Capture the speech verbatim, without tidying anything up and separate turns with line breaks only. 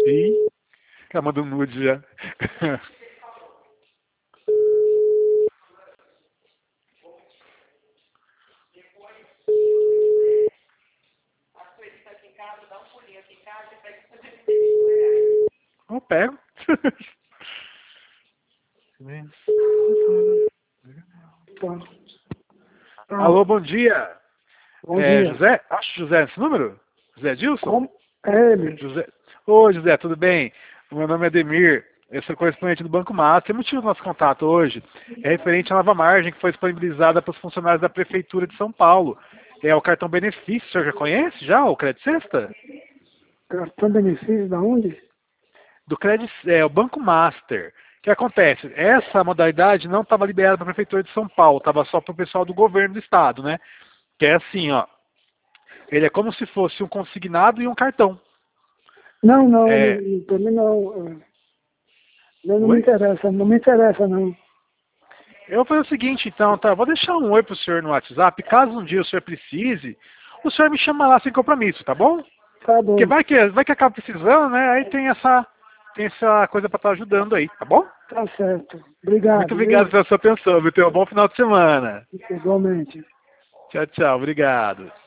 Ih, ela mandou um nude já. Eu pego.
Pronto.
Alô, bom dia.
Bom
É,
dia.
José? Acho José esse número? José Dilson?
Como? É ele.
José. Oi, José, tudo bem? O meu nome é Ademir. Eu sou correspondente do Banco Master. O motivo do nosso contato hoje é referente à nova margem que foi disponibilizada para os funcionários da Prefeitura de São Paulo. É o cartão benefício. O senhor já conhece já o Crédito Sexta?
Cartão benefício da onde?
Do Crédito, é o Banco Master. O que acontece? Essa modalidade não estava liberada para a Prefeitura de São Paulo, estava só para o pessoal do governo do estado, né? Que é assim, ó. Ele é como se fosse um consignado e um cartão.
Não, não,
É...
não, para mim não. é, Não, não me
Oi?
interessa, não me interessa não.
Eu vou fazer o seguinte, então, tá? Vou deixar um oi pro senhor no WhatsApp. Caso um dia o senhor precise, o senhor me chama lá sem compromisso, tá bom?
Tá
Porque
bom,
vai que, vai que acaba precisando, né? Aí tem essa, tem essa coisa pra estar ajudando aí, tá bom?
tá certo.
Muito
Obrigado,
obrigado
viu?
pela sua atenção, viu? Tenha um bom final de semana.
Igualmente.
Tchau, tchau. Obrigado.